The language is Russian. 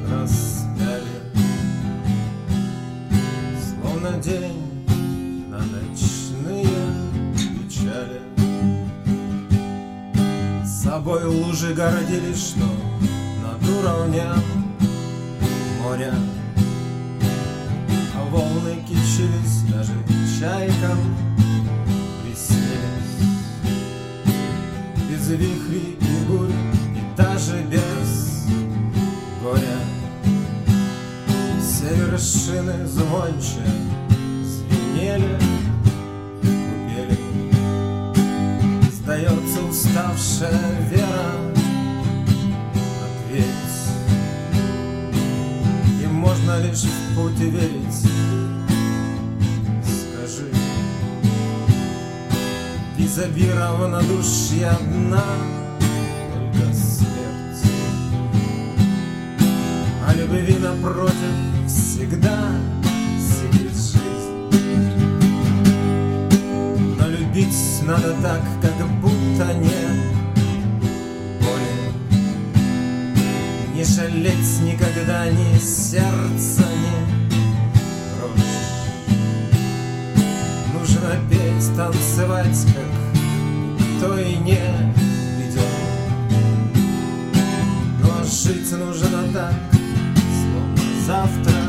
распяли, словно день на ночные печали. С собой лужи городили, что над уровнем моря, а волны кичились, даже чайкам приснились. Без вихрей и бурь, и даже без горя, все вершины звонче звенели, купели. Сдается уставшая вера, ответь, и можно лишь в путь верить. Скажи, визави равнодушие одна, только смерть, а любви напротив всегда сидит жизнь. Но любить надо так, как будто нет боли, не жалеть никогда ни сердца, ни дрожь. Нужно петь, танцевать, как никто и не ведет. Но жить нужно так, словно завтра